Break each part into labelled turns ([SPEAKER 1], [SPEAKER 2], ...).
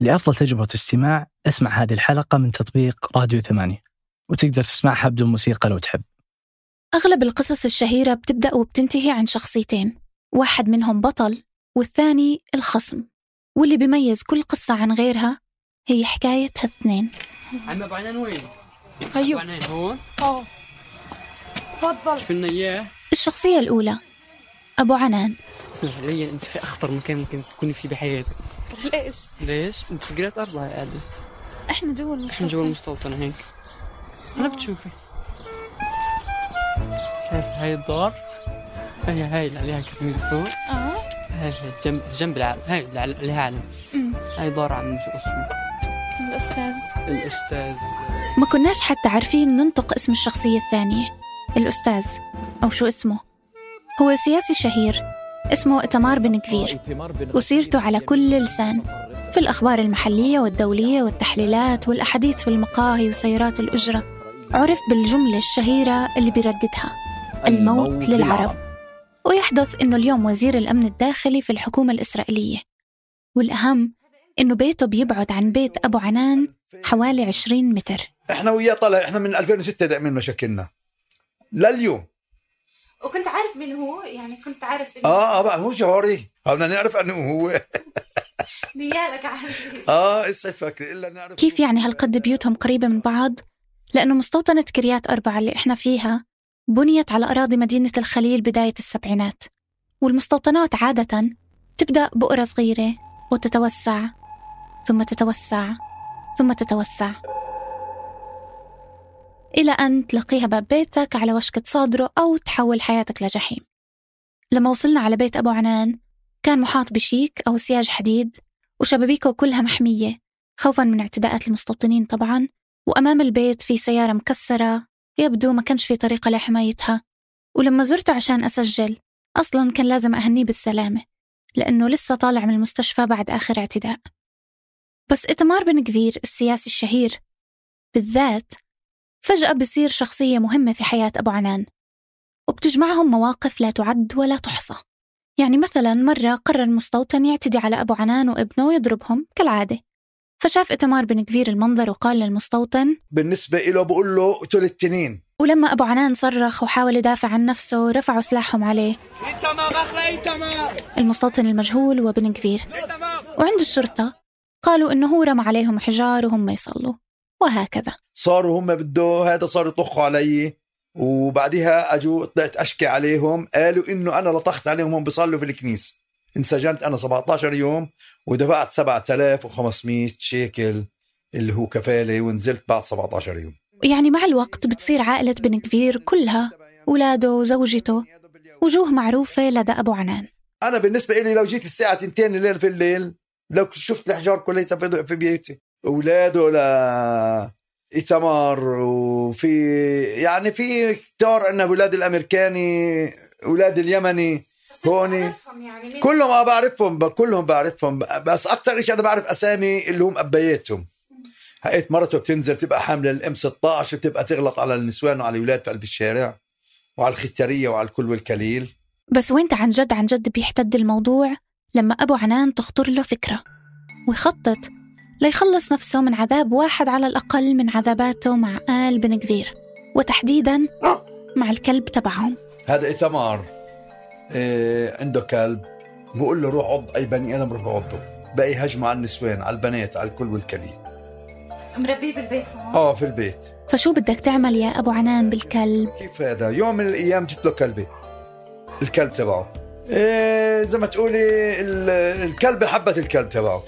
[SPEAKER 1] لأفضل تجربة استماع اسمع هذه الحلقة من تطبيق راديو 8، وتقدر تسمعها بدون موسيقى لو تحب.
[SPEAKER 2] أغلب القصص الشهيرة بتبدأ وبتنتهي عن شخصيتين، واحد منهم بطل والثاني الخصم، واللي بيميز كل قصة عن غيرها هي حكاية هالاثنين.
[SPEAKER 3] عم أبو عنان وين؟
[SPEAKER 2] أيوه
[SPEAKER 3] أبو عنان هون؟
[SPEAKER 2] تفضل.
[SPEAKER 3] شفنا إياه؟
[SPEAKER 2] الشخصية الأولى أبو عنان.
[SPEAKER 3] اسمع لي، أنت في أخطر مكان ممكن تكوني فيه بحياتك. ليش؟ أنت في قرية 4 قاعدة.
[SPEAKER 2] إحنا جوا
[SPEAKER 3] المستوطنة هيك. أنا بتشوفي كيف هاي الدار؟ هاي اللي عليها كمية فوق. هاي جنب العالم، هاي اللي عليها علم. هاي دار عم شو اسمه؟ الأستاذ.
[SPEAKER 2] ما كناش حتى عارفين ننطق اسم الشخصية الثانية، الأستاذ أو شو اسمه. هو سياسي شهير اسمه إتمار بن كفير، وسيرته على كل لسان في الأخبار المحلية والدولية والتحليلات والأحاديث في المقاهي وسيارات الأجرة. عرف بالجملة الشهيرة اللي بيرددها: الموت للعرب. ويحدث إنه اليوم وزير الأمن الداخلي في الحكومة الإسرائيلية، والأهم إنه بيته بيبعد عن بيت أبو عنان حوالي 20 متر.
[SPEAKER 4] إحنا وياه طلع، إحنا من 2006 دائما مشاكلنا لليوم.
[SPEAKER 2] وكنت عارف مين هو؟ يعني كنت عارف
[SPEAKER 4] بقى هو جاري، بدنا نعرف أنه هو
[SPEAKER 2] نيالك عارف.
[SPEAKER 4] إسا فاكر إلا نعرف
[SPEAKER 2] كيف يعني هالقد بيوتهم قريبة من بعض؟ لأنه مستوطنة كريات 4 اللي إحنا فيها بنيت على أراضي مدينة الخليل بداية السبعينات، والمستوطنات عادة تبدأ بقرى صغيرة وتتوسع ثم تتوسع ثم تتوسع إلى أن تلاقيها باب بيتك على وشك تصادره أو تحول حياتك لجحيم. لما وصلنا على بيت أبو عنان كان محاط بشيك أو سياج حديد، وشبابيكه كلها محمية خوفاً من اعتداءات المستوطنين طبعاً، وأمام البيت في سيارة مكسرة يبدو ما كانش في طريقة لحمايتها. ولما زرته عشان أسجل أصلاً كان لازم أهنيه بالسلامة لأنه لسه طالع من المستشفى بعد آخر اعتداء. بس إتمار بن كفير السياسي الشهير بالذات فجأة بصير شخصية مهمة في حياة أبو عنان، وبتجمعهم مواقف لا تعد ولا تحصى. يعني مثلا مرة قرر المستوطن يعتدي على أبو عنان وابنه ويضربهم كالعادة، فشاف إتمار بن كفير المنظر وقال للمستوطن بالنسبة
[SPEAKER 4] إله بقول له قتل التنين.
[SPEAKER 2] ولما أبو عنان صرخ وحاول يدافع عن نفسه رفعوا سلاحهم عليه، المستوطن المجهول وبن كفير. وعند الشرطة قالوا إنه هو رمى عليهم حجار وهم يصلوا، وهكذا
[SPEAKER 4] صاروا هم بده هذا، صاروا يطخوا علي، وبعدها أجوا طلعت أشكي عليهم، قالوا إنه أنا لطخت عليهم هم بيصلوا في الكنيسة. انسجنت أنا 17 يوم ودفعت 7500 شيكل اللي هو كفالة، ونزلت بعد 17 يوم.
[SPEAKER 2] يعني مع الوقت بتصير عائلة بن كفير كلها، أولاده وزوجته، وجوه معروفة لدى أبو عنان.
[SPEAKER 4] أنا بالنسبة إلي لو جيت الساعة 2 الليل في الليل، لو شفت الحجار كلها في بيتي، أولاده إتمار، وفي يعني في كتار أن أولاد الأمريكاني، أولاد اليمني هوني يعني كلهم بعرفهم، كلهم بعرفهم، بس أكتر إيش أنا بعرف أسامي اللي هم أبياتهم. هقيت مرته بتنزل تبقى حاملة الام 16 وتبقى تغلط على النسوان وعلى الأولاد في قلب الشارع وعلى الختارية وعلى الكل والكليل. بس
[SPEAKER 2] وانت عن جد بيحتد الموضوع لما أبو عنان تخطر له فكرة ويخطط ليخلص نفسه من عذاب واحد على الأقل من عذاباته مع آل بن كفير، وتحديداً مع الكلب تبعهم.
[SPEAKER 4] هذا إتمار عنده كلب، بقول له روح عض أي بني آدم روح عضه، بقى يهجموا على النسوان على البنات على الكل والكليل.
[SPEAKER 2] مربيه بالبيت
[SPEAKER 4] في البيت.
[SPEAKER 2] فشو بدك تعمل يا أبو عنان بالكلب؟
[SPEAKER 4] كيف هذا؟ يوم من الأيام جبت له كلبي، الكلب تبعه زي ما تقولي الكلب حبت الكلب تبعه،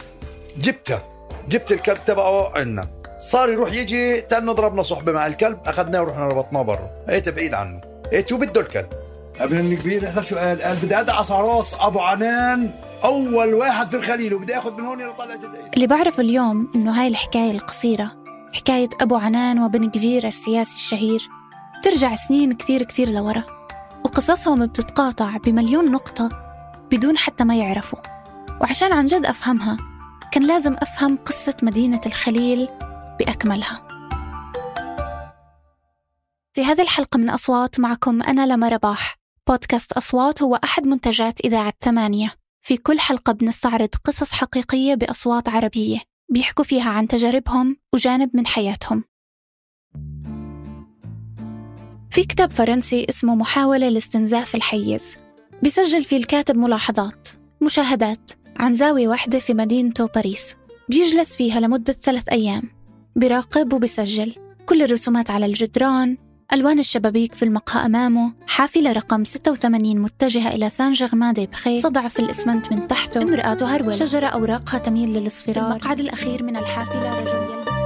[SPEAKER 4] جبت الكلب تبعه عنا، صار يروح يجي تاني ضربنا صحبة مع الكلب، أخذناه ورحنا ربطناه برا، هيت بعيد عنه، هيت وبده الكلب. ابن كبير هذا شو قال بدي أدعس على راس أبو عنان أول واحد في الخليل، وبدي أخذ من هون لطلع تدعيس.
[SPEAKER 2] اللي بعرفه اليوم إنه هاي الحكاية القصيرة، حكاية أبو عنان وبن كفير السياسي الشهير، ترجع سنين كثير لورا، وقصصهم بتتقاطع بمليون نقطة بدون حتى ما يعرفوا. وعشان عن جد أفهمها كان لازم أفهم قصة مدينة الخليل بأكملها. في هذه الحلقة من أصوات معكم أنا لما رباح. بودكاست أصوات هو أحد منتجات إذاعة 8. في كل حلقة بنستعرض قصص حقيقية بأصوات عربية بيحكوا فيها عن تجاربهم وجانب من حياتهم. في كتاب فرنسي اسمه محاولة لاستنزاف الحيز، بيسجل فيه الكاتب ملاحظات مشاهدات عن زاوية واحدة في مدينته باريس، بيجلس فيها لمدة 3 أيام، بيراقب وبيسجل كل الرسومات على الجدران، ألوان الشبابيك في المقهى أمامه، حافلة رقم 86 متجهة إلى سان جيرمان دي بخي، صدع في الإسمنت من تحته، امرأة تهرول، شجرة أوراقها تميل للاصفرار، المقعد الأخير من الحافلة رجل يلبس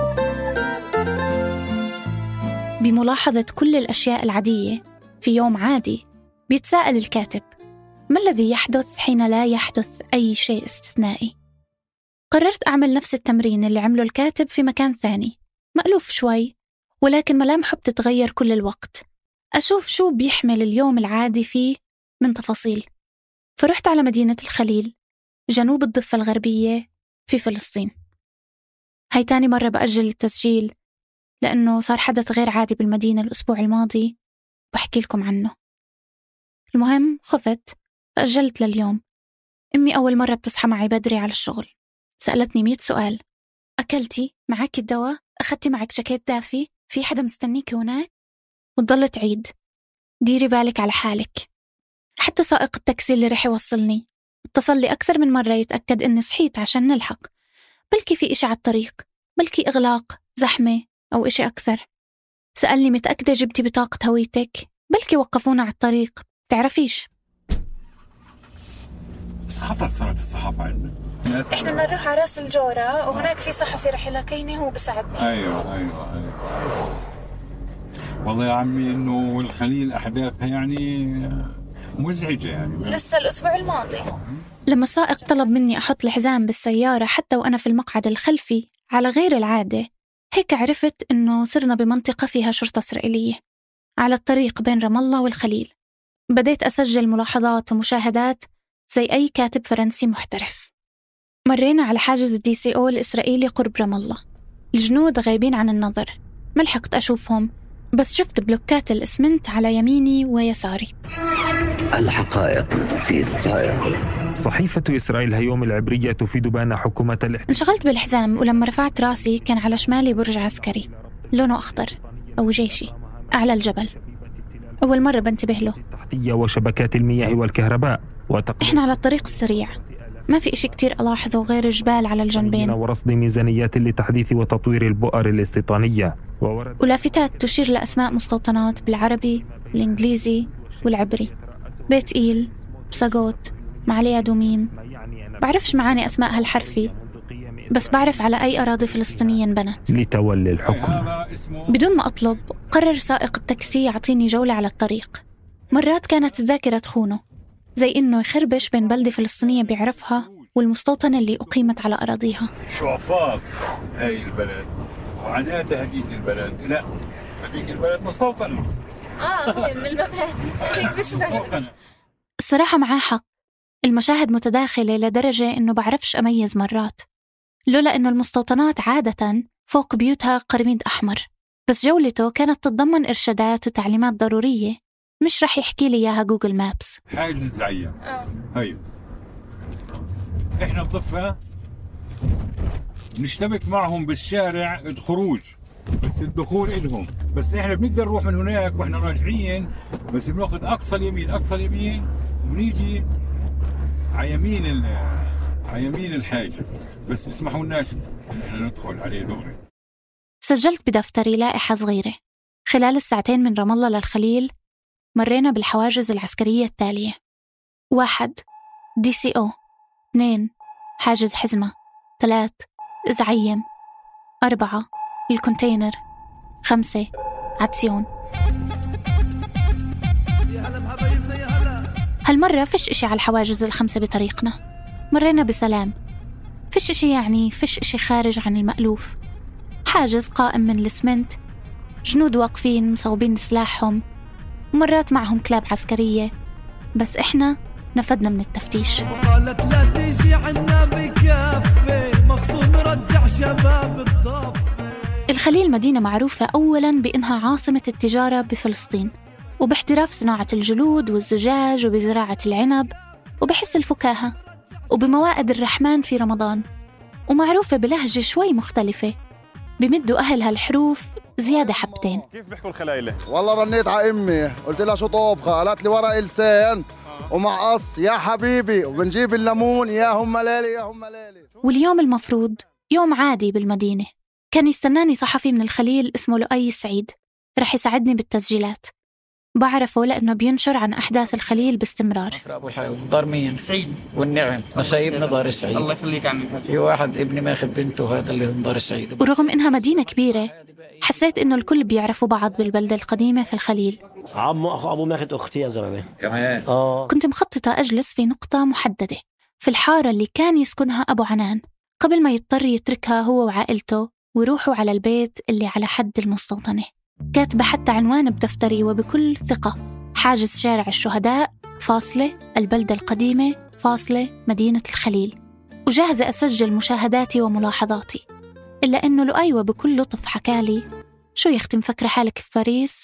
[SPEAKER 2] بملاحظة كل الأشياء العادية في يوم عادي. بيتساءل الكاتب: ما الذي يحدث حين لا يحدث أي شيء استثنائي؟ قررت أعمل نفس التمرين اللي عمله الكاتب في مكان ثاني، مألوف شوي ولكن ملامحه بتتغير كل الوقت، أشوف شو بيحمل اليوم العادي فيه من تفاصيل. فرحت على مدينة الخليل جنوب الضفة الغربية في فلسطين. هاي تاني مرة بأجل التسجيل لأنه صار حدث غير عادي بالمدينة الأسبوع الماضي، بحكي لكم عنه. المهم خفت فأجلت لليوم. أمي أول مرة بتصحى معي بدري على الشغل، سألتني 100 سؤال: أكلتي؟ معك الدواء؟ أخذتي معك جاكيت دافي؟ في حدا مستنيك هناك؟ وتضل تعيد: ديري بالك على حالك. حتى سائق التاكسي اللي رح يوصلني اتصل لي أكثر من مرة يتأكد إني صحيت عشان نلحق، بلكي في إشي على الطريق، بلكي إغلاق، زحمة أو إشي أكثر. سألني: متأكدة جبتي بطاقة هويتك؟ بلكي وقفونا على الطريق، تعرفيش.
[SPEAKER 5] خطر صارت الصحافة عندنا.
[SPEAKER 2] إحنا بدنا نروح على راس الجورة وهناك في صحفي رح يلاقيني هو بساعدنا.
[SPEAKER 5] أيوة. والله يا عمي إنه الخليل أحداثها يعني مزعجة يعني.
[SPEAKER 2] لسه الأسبوع الماضي لما السائق طلب مني أحط الحزام بالسيارة حتى وأنا في المقعد الخلفي على غير العادة، هيك عرفت إنه صرنا بمنطقة فيها شرطة إسرائيلية على الطريق بين رام الله والخليل. بديت أسجل ملاحظات ومشاهدات زي أي كاتب فرنسي محترف. مرينا على حاجز DCO الإسرائيلي قرب رام الله، الجنود غايبين عن النظر، ما لحقت أشوفهم، بس شفت بلوكات الإسمنت على يميني ويساري.
[SPEAKER 6] الحقائق في الدقائق.
[SPEAKER 7] صحيفة إسرائيل هيوم العبرية تفيد بأن حكومة الاحتلال.
[SPEAKER 2] انشغلت بالحزام ولما رفعت راسي كان على شمالي برج عسكري لونه أخضر أو جيشي أعلى الجبل، أول مرة بنتبه له.
[SPEAKER 7] التحتية وشبكات المياه والكهرباء
[SPEAKER 2] إحنا على الطريق السريع، ما في إشي كتير ألاحظه غير الجبال على الجنبين
[SPEAKER 7] ورصد ميزانيات لتحديث وتطوير البؤر الاستيطانية
[SPEAKER 2] ولافتات تشير لأسماء مستوطنات بالعربي الإنجليزي والعبري: بيت إيل، بساقوت، معليا دوميم. بعرفش معاني أسماء هالحرفي، بس بعرف على أي أراضي فلسطينية انبنت.
[SPEAKER 7] لتولي الحكم
[SPEAKER 2] بدون ما أطلب قرر سائق التاكسي يعطيني جولة على الطريق. مرات كانت الذاكرة تخونه، زي إنه يخربش بين بلدة فلسطينية بيعرفها والمستوطنة اللي أقيمت على أراضيها.
[SPEAKER 5] شعفاق هاي البلد وعنادة هديك البلد، لا هديك البلد مستوطنة.
[SPEAKER 2] هي من المبادئ هيك بشبه. الصراحة معاه حق، المشاهد متداخلة لدرجة إنه بعرفش أميز مرات، لولا إنه المستوطنات عادة فوق بيوتها قرميد أحمر، بس جولته كانت تتضمن إرشادات وتعليمات ضرورية مش رح يحكي لي إياها جوجل مابس.
[SPEAKER 5] حاجز الزعيم هيو إحنا الضفة نشتبك معهم بالشارع الخروج، بس الدخول إلهم، بس إحنا بنقدر نروح من هناك وإحنا راجعين، بس بناخد أقصى اليمين ونيجي على يمين الحاجز، بس بسمحوا لناش إحنا ندخل عليه دغري.
[SPEAKER 2] سجلت بدفتري لائحة صغيرة: خلال الساعتين من رام الله للخليل مرينا بالحواجز العسكرية التالية: 1 DCO، 2 حاجز حزمة، 3 زعيم، 4 الكونتينر، 5 عدسيون. هالمرة فيش إشي على الحواجز ال5 بطريقنا، مرينا بسلام، فيش إشي خارج عن المألوف. حاجز قائم من الإسمنت، جنود واقفين مصوبين سلاحهم، ومرات معهم كلاب عسكرية، بس إحنا نفدنا من التفتيش.
[SPEAKER 8] قالت لا تيجي عنا بكافي مقصود نرجع شباب الضفة.
[SPEAKER 2] الخليل مدينة معروفة أولاً بأنها عاصمة التجارة بفلسطين، وباحتراف صناعة الجلود والزجاج وبزراعة العنب وبحس الفكاهة وبموائد الرحمن في رمضان. ومعروفة بلهجة شوي مختلفة، بمدوا أهلها الحروف زيادة حبتين.
[SPEAKER 9] كيف بيحكوا الخلايلة؟
[SPEAKER 10] والله رنيت على أمي قلت لها شو طابخة، قالت لي ورق لسان ومعقص يا حبيبي وبنجيب الليمون يا هم ليلي يا هم ليلي.
[SPEAKER 2] واليوم المفروض يوم عادي بالمدينة، كان يستناني صحفي من الخليل اسمه لؤي السعيد، رح يساعدني بالتسجيلات. بعرفه لأنه بينشر عن أحداث الخليل باستمرار.
[SPEAKER 11] أبو الحيوان دار مين؟ سعيد والنعم مشايبنا دار السعيد. الله يخليك عمي. في واحد ابني ماخذ بنته، هذا اللي من دار السعيد.
[SPEAKER 2] ورغم إنها مدينة كبيرة حسيت إنه الكل بيعرفوا بعض بالبلدة القديمة في الخليل.
[SPEAKER 12] عمو أخو أبو ماخذ أختي يا زلمة
[SPEAKER 11] كمان.
[SPEAKER 2] كنت مخططة أجلس في نقطة محددة في الحارة اللي كان يسكنها أبو عنان قبل ما يضطر يتركها هو وعائلته ويروحوا على البيت اللي على حد المستوطنة. كاتبة حتى عنوان بدفتري وبكل ثقة: حاجز شارع الشهداء فاصلة البلدة القديمة فاصلة مدينة الخليل، وجاهزة أسجل مشاهداتي وملاحظاتي. إلا إنه لؤي بكل لطف حكالي: شو يختم فكرة حالك في باريس؟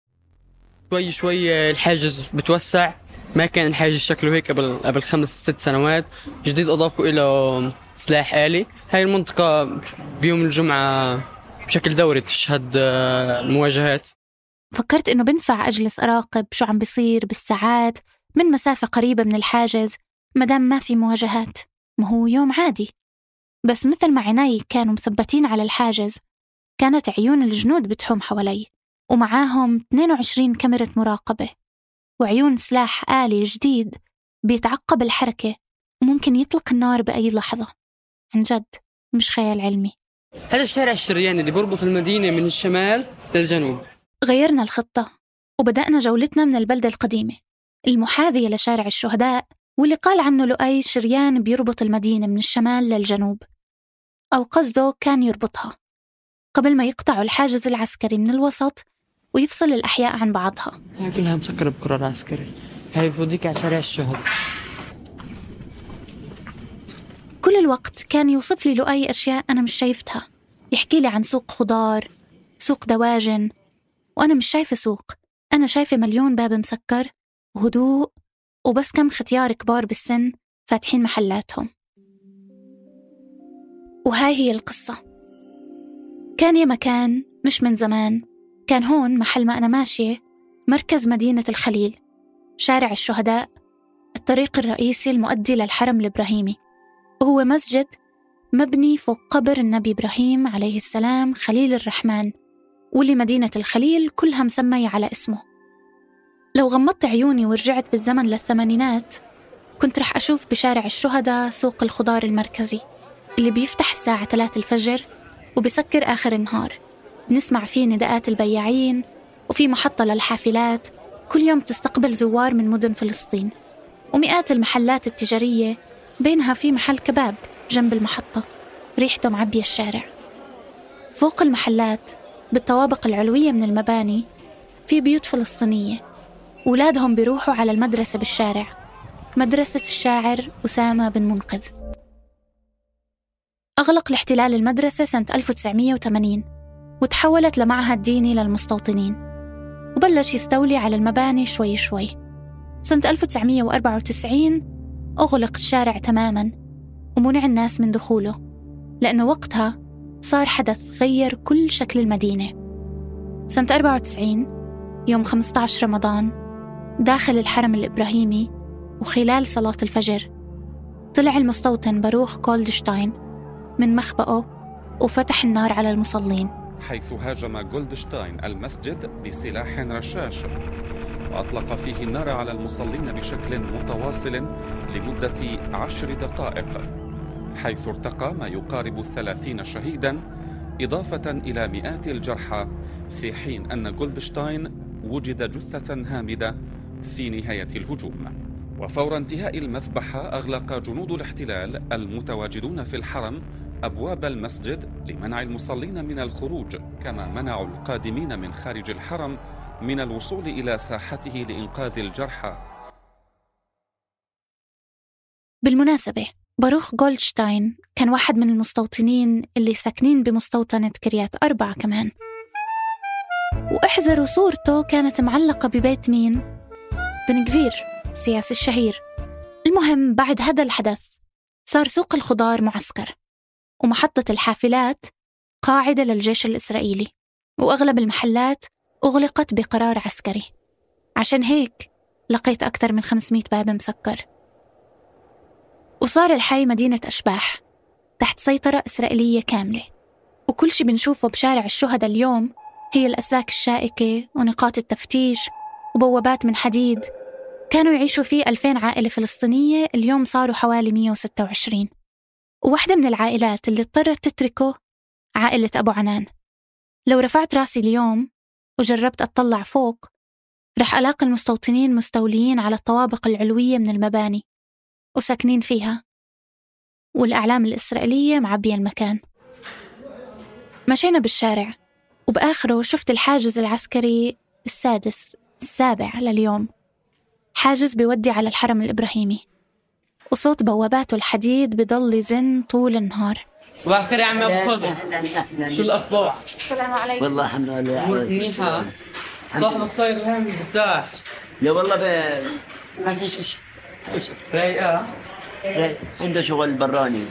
[SPEAKER 3] شوي شوي الحاجز بتوسع، ما كان الحاجز شكله هيك قبل 5-6 سنوات. جديد أضافوا إلى سلاح آلي. هاي المنطقة بيوم الجمعة بشكل دوري بتشهد المواجهات.
[SPEAKER 2] فكرت إنه بنفع أجلس أراقب شو عم بيصير بالساعات من مسافة قريبة من الحاجز مدام ما في مواجهات، ما هو يوم عادي. بس مثل ما عيني كانوا مثبتين على الحاجز، كانت عيون الجنود بتحوم حوالي، ومعاهم 22 كاميرا مراقبة وعيون سلاح آلي جديد بيتعقب الحركة وممكن يطلق النار بأي لحظة. عن جد مش خيال علمي.
[SPEAKER 3] هذا الشارع الشريان اللي بربط المدينة من الشمال للجنوب.
[SPEAKER 2] غيرنا الخطة وبدأنا جولتنا من البلدة القديمة المحاذية لشارع الشهداء، واللي قال عنه لؤي شريان بيربط المدينة من الشمال للجنوب، أو قصده كان يربطها قبل ما يقطعوا الحاجز العسكري من الوسط ويفصل الأحياء عن بعضها.
[SPEAKER 3] هاي كلها مسكرة بقرار عسكري. هاي بوديك على شارع الشهداء.
[SPEAKER 2] كل الوقت كان يوصف لي لؤي أشياء أنا مش شايفتها، يحكي لي عن سوق خضار، سوق دواجن، وأنا مش شايفة سوق. أنا شايفة مليون باب مسكر وهدوء وبس كم ختيار كبار بالسن فاتحين محلاتهم. وهاي هي القصة. كان يا مكان مش من زمان، كان هون محل ما أنا ماشية مركز مدينة الخليل، شارع الشهداء، الطريق الرئيسي المؤدي للحرم الإبراهيمي، وهو مسجد مبني فوق قبر النبي إبراهيم عليه السلام خليل الرحمن، واللي مدينة الخليل كلها مسمية على اسمه. لو غمضت عيوني ورجعت بالزمن للثمانينات كنت رح أشوف بشارع الشهداء سوق الخضار المركزي اللي بيفتح الساعة 3 الفجر وبيسكر آخر النهار. نسمع فيه نداءات البياعين، وفي محطة للحافلات كل يوم تستقبل زوار من مدن فلسطين، ومئات المحلات التجارية، بينها في محل كباب جنب المحطة ريحته معبية الشارع. فوق المحلات بالطوابق العلوية من المباني في بيوت فلسطينية، أولادهم بيروحوا على المدرسة بالشارع، مدرسة الشاعر أسامة بن منقذ. أغلق الاحتلال المدرسة سنة 1980 وتحولت لمعهد ديني للمستوطنين، وبلش يستولي على المباني شوي شوي. سنة 1994 أغلق الشارع تماماً ومنع الناس من دخوله، لأنه وقتها صار حدث غير كل شكل المدينة. سنة 94 يوم 15 رمضان داخل الحرم الإبراهيمي وخلال صلاة الفجر طلع المستوطن باروخ جولدشتاين من مخبأه وفتح النار على المصلين،
[SPEAKER 13] حيث هاجم جولدشتاين المسجد بسلاح رشاش وأطلق فيه النار على المصلين بشكل متواصل لمدة 10 دقائق، حيث ارتقى ما يقارب 30 شهيدا إضافة إلى مئات الجرحى، في حين أن جولدشتاين وجد جثة هامدة في نهاية الهجوم. وفور انتهاء المذبحة أغلق جنود الاحتلال المتواجدون في الحرم أبواب المسجد لمنع المصلين من الخروج، كما منعوا القادمين من خارج الحرم من الوصول إلى ساحته لإنقاذ الجرحى.
[SPEAKER 2] بالمناسبة باروخ جولدشتاين كان واحد من المستوطنين اللي ساكنين بمستوطنة كريات أربع كمان، واحذروا صورته كانت معلقة ببيت مين؟ بن غفير السياسي الشهير. المهم بعد هذا الحدث صار سوق الخضار معسكر، ومحطة الحافلات قاعدة للجيش الإسرائيلي، وأغلب المحلات أغلقت بقرار عسكري. عشان هيك لقيت أكثر من 500 باب مسكر. وصار الحي مدينة أشباح تحت سيطرة إسرائيلية كاملة، وكل شي بنشوفه بشارع الشهداء اليوم هي الأسلاك الشائكة ونقاط التفتيش وبوابات من حديد. كانوا يعيشوا فيه 2000 عائلة فلسطينية، اليوم صاروا حوالي 126. وواحدة من العائلات اللي اضطرت تتركه عائلة أبو عنان. لو رفعت راسي اليوم وجربت أطلع فوق رح ألاقي المستوطنين مستوليين على الطوابق العلوية من المباني وساكنين فيها، والأعلام الإسرائيلية معبية المكان. مشينا بالشارع وبآخره شفت الحاجز العسكري السابع لليوم، حاجز بيودي على الحرم الإبراهيمي، وصوت بواباته الحديد بضل يزن طول النهار.
[SPEAKER 3] باكر يا عمي أبو خضر، شو الأخبار؟
[SPEAKER 2] السلام عليكم.
[SPEAKER 12] والله الحمد لله.
[SPEAKER 3] منيحة. صاحبك صاير هين بفتاح.
[SPEAKER 12] يا والله ما فيش شيء.
[SPEAKER 3] رايقة؟
[SPEAKER 12] رايق. عنده شغل براني.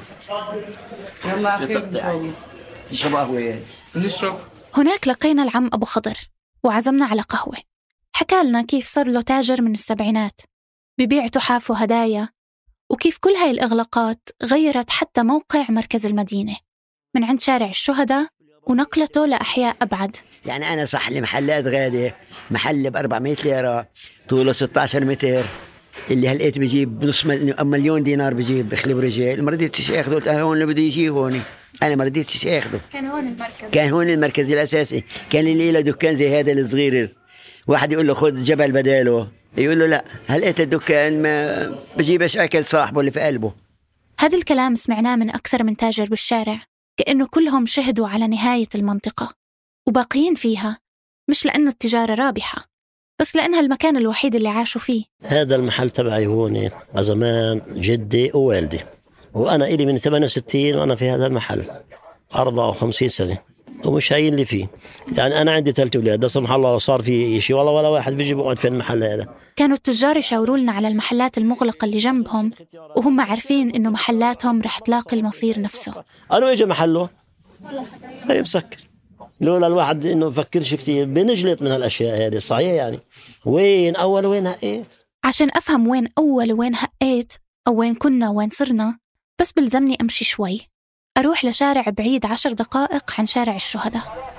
[SPEAKER 3] يلا أخير
[SPEAKER 12] نشرب قهوة.
[SPEAKER 3] نشرب.
[SPEAKER 2] هناك لقينا العم أبو خضر وعزمنا على قهوة. حكى لنا كيف صار له تاجر من السبعينات، ببيع تحاف وهدايا، وكيف كل هاي الإغلاقات غيرت حتى موقع مركز المدينة من عند شارع الشهداء ونقلته لأحياء أبعد.
[SPEAKER 12] يعني أنا صح لي محلات غالية، محل ب400 ليرة طوله 16 متر، اللي هلقيت بجيب نص مليون دينار، بجيب بخلي برجال. ما رضيتش اخذه، قلت هون اللي بده يجي هون، انا ما رضيتش اخذه. كان هون المركز الاساسي. كان اللي له دكان زي هذا الصغير، واحد يقول له خذ جبل بداله، يقول له لا، هلقيت الدكان ما بجيبش اكل صاحبه اللي في قلبه.
[SPEAKER 2] هذا الكلام سمعناه من اكثر من تاجر بالشارع، كأنه كلهم شهدوا على نهاية المنطقة وباقيين فيها، مش لأنه التجارة رابحة، بس لأنها المكان الوحيد اللي عاشوا فيه.
[SPEAKER 9] هذا المحل تبعي هون زمان جدي ووالدي، وأنا إلي من 68 وأنا في هذا المحل 54 سنة ومش هاين اللي فيه. يعني أنا عندي 3 أولاد، سبحان الله صار في شيء والله ولا واحد بيجي بقعد في المحل هذا.
[SPEAKER 2] كانوا التجار يشاوروا لنا على المحلات المغلقة اللي جنبهم، وهم عارفين إنه محلاتهم رح تلاقي المصير نفسه.
[SPEAKER 9] أنا إجا محله هاي مسكر، لولا الواحد إنه بفكرش كتير بنجلط من هالأشياء هذه. صحيح يعني وين أول وين هقيت؟
[SPEAKER 2] عشان أفهم وين أول وين هقيت أو وين كنا وين صرنا، بس بلزمني أمشي شوي، أروح لشارع بعيد 10 دقائق عن شارع الشهداء.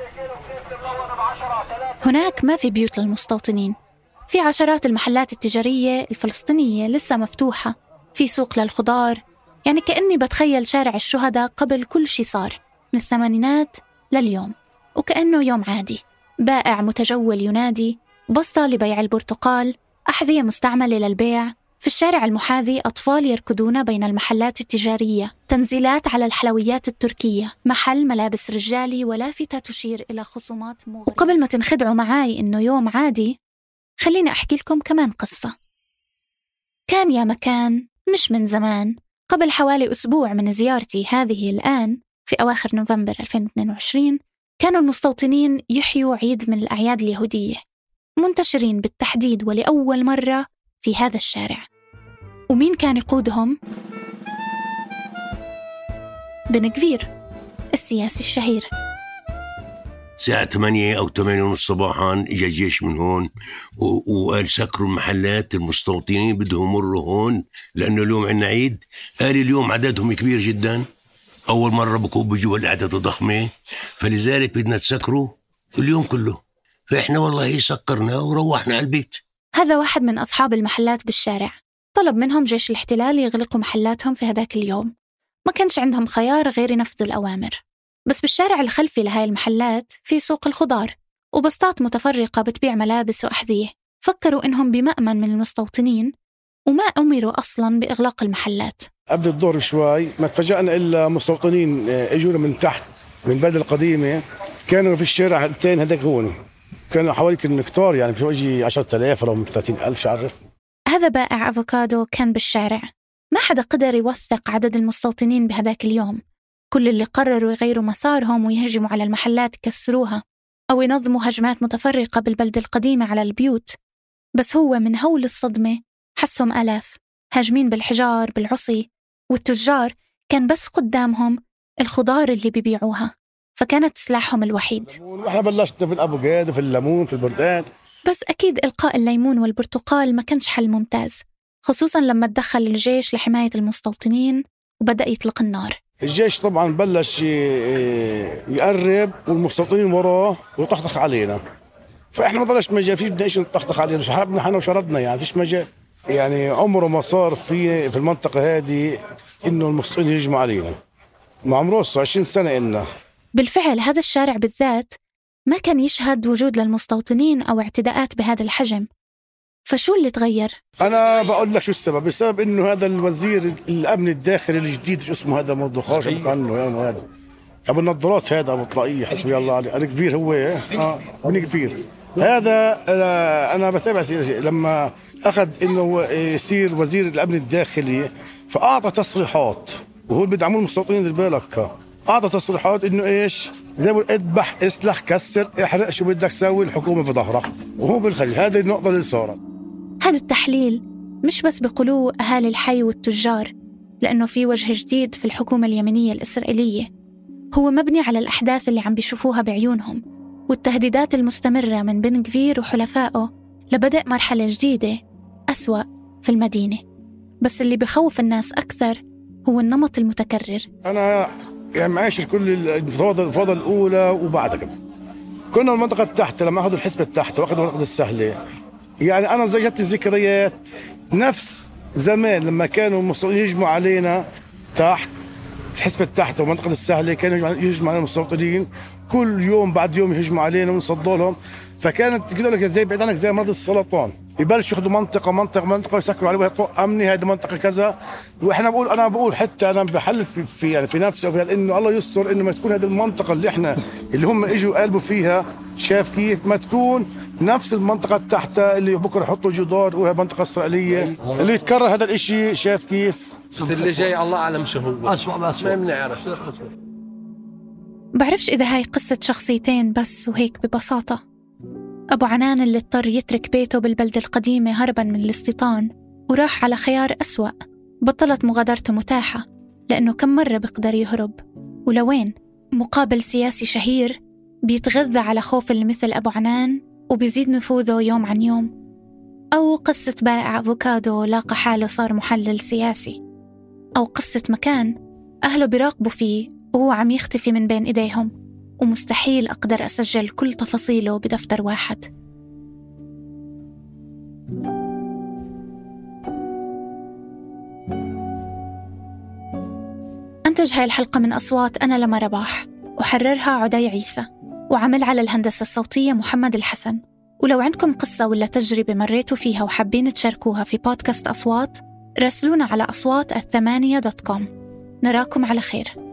[SPEAKER 2] هناك ما في بيوت للمستوطنين، في عشرات المحلات التجارية الفلسطينية لسه مفتوحة، في سوق للخضار. يعني كأني بتخيل شارع الشهداء قبل كل شي صار من الثمانينات لليوم، وكأنه يوم عادي. بائع متجول ينادي، بسطة لبيع البرتقال، أحذية مستعملة للبيع. في الشارع المحاذي أطفال يركضون بين المحلات التجارية، تنزيلات على الحلويات التركية، محل ملابس رجالي ولافتة تشير إلى خصومات مغرية. وقبل ما تنخدعوا معاي إنه يوم عادي، خليني أحكي لكم كمان قصة. كان يا مكان مش من زمان، قبل حوالي أسبوع من زيارتي هذه الآن في أواخر نوفمبر 2022، كانوا المستوطنين يحيوا عيد من الأعياد اليهودية، منتشرين بالتحديد ولأول مرة في هذا الشارع. ومين كان يقودهم؟ بن غفير السياسي الشهير.
[SPEAKER 14] الساعة 8 أو 8:30 صباحا إجا جيش من هون وقال سكروا المحلات، المستوطنين بدهم يمروا هون لأنه اليوم عنا عيد. قال اليوم عددهم كبير جدا، أول مرة بكون بيجوا الأعداد ضخمة، فلذلك بدنا تسكروا اليوم كله. فإحنا والله سكرنا وروحنا على البيت.
[SPEAKER 2] هذا واحد من أصحاب المحلات بالشارع، طلب منهم جيش الاحتلال يغلقوا محلاتهم في هداك اليوم. ما كانش عندهم خيار غير ينفذوا الأوامر. بس بالشارع الخلفي لهاي المحلات في سوق الخضار وبسطات متفرقة بتبيع ملابس وأحذية. فكروا إنهم بمأمن من المستوطنين وما أمروا أصلاً بإغلاق المحلات.
[SPEAKER 15] قبل الظهر شوي ما تفاجأنا إلا مستوطنين اجونا من تحت من البلدة القديمة، كانوا في الشارع التين هداك هون، كانوا حوالي كتار، يعني في وجه 10,000 أو 30,000 شعرف.
[SPEAKER 2] هذا بائع أفوكادو كان بالشارع، ما حدا قدر يوثق عدد المستوطنين بهداك اليوم. كل اللي قرروا يغيروا مسارهم ويهجموا على المحلات يكسروها أو ينظموا هجمات متفرقة بالبلدة القديمة على البيوت. بس هو من هول الصدمة حسهم آلاف هاجمين بالحجار بالعصي، والتجار كان بس قدامهم الخضار اللي بيبيعوها، فكانت سلاحهم الوحيد.
[SPEAKER 15] وإحنا بلشنا في الأفوكادو وفي الليمون في البرتقال.
[SPEAKER 2] بس أكيد إلقاء الليمون والبرتقال ما كانش حل ممتاز، خصوصاً لما تدخل الجيش لحماية المستوطنين وبدأ يطلق النار.
[SPEAKER 15] الجيش طبعاً بلش يقرب والمستوطنين وراه ويطخطخ علينا، فإحنا ما ضلش مجال، فيش بدنا إيش نطخطخ علينا، حابنا إحنا وشردنا، يعني فيش مجال. يعني عمره ما صار في المنطقة هذه إنه المستوطنين يهجموا علينا، ما عمره 20 سنة إلنا.
[SPEAKER 2] بالفعل هذا الشارع بالذات ما كان يشهد وجود للمستوطنين أو اعتداءات بهذا الحجم. فشو اللي تغير؟
[SPEAKER 15] أنا بقول لك شو السبب. السبب إنه هذا الوزير الأمن الداخلي الجديد، شو اسمه هذا، مردخاش عنه يعني، هذا أبو النظارات، هذا أبو الطاقية، حسبي الله عليه، أنا كبير هو ابن كبير هذا. أنا بتابع سياسي لما أخذ إنه يصير وزير الأمن الداخلي، فأعطى تصريحات وهو بيدعموا المستوطنين بالك، أعطى تصريحات إنه إيش، زي ما اذبح، اسلخ، كسر، احرق، شو بدك سوي، الحكومة في ظهرك، وهو بالخليل. هذه النقطة اللي صارت.
[SPEAKER 2] هذا التحليل مش بس بقولوه أهالي الحي والتجار، لأنه في وجه جديد في الحكومة اليمنية الإسرائيلية، هو مبني على الأحداث اللي عم بيشوفوها بعيونهم والتهديدات المستمرة من بن غفير وحلفائه لبدء مرحلة جديدة أسوأ في المدينة. بس اللي بخوف الناس أكثر هو النمط المتكرر.
[SPEAKER 15] أنا يعني معاشر كل الفوضى الأولى وبعدها كمان. كنا المنطقة تحت لما أخذوا الحسبة تحت وأخذوا المنطقة السهلة، يعني أنا زي جت الذكريات نفس زمان لما كانوا المستوطنين يجمعوا علينا تحت الحسبة تحت ومنطقة السهلة، كانوا يهجموا علينا المستوطنين كل يوم بعد يوم، يهجموا علينا ونصدوا لهم. فكانت كده لك زي بعيد عنك زي مرض السرطان، يبلشوا ياخذوا منطقة يسكروا عليها ويحطوا أمني، هذه منطقة كذا. وإحنا أنا بقول حتى أنا بحلت في يعني في نفسي إنه الله يستر إنه ما تكون هذه المنطقة اللي هم إجوا قلبوا فيها، شاف كيف ما تكون نفس المنطقة تحت اللي بكره يحطوا جدار وهي منطقة إسرائيلية اللي يتكرر هذا الإشي. شاف كيف؟
[SPEAKER 16] بس اللي جاي الله أعلم شو هو، أسوأ ما بنعرف.
[SPEAKER 2] بعرفش إذا هاي قصة شخصيتين بس وهيك ببساطة. أبو عنان اللي اضطر يترك بيته بالبلدة القديمة هرباً من الاستيطان وراح على خيار أسوأ، بطلت مغادرته متاحة لأنه كم مرة بيقدر يهرب ولوين، مقابل سياسي شهير بيتغذى على خوف اللي مثل أبو عنان وبيزيد نفوذه يوم عن يوم. أو قصة بائع أفوكادو لاقى حاله صار محلل سياسي. أو قصة مكان أهله بيراقبوا فيه وهو عم يختفي من بين إيديهم، ومستحيل أقدر أسجل كل تفاصيله بدفتر واحد. أنتج هاي الحلقة من أصوات أنا لما رباح، وحررها عدي عيسى، وعمل على الهندسة الصوتية محمد الحسن. ولو عندكم قصة ولا تجربة مريتوا فيها وحابين تشاركوها في بودكاست أصوات، راسلونا على أصوات@8.com. نراكم على خير.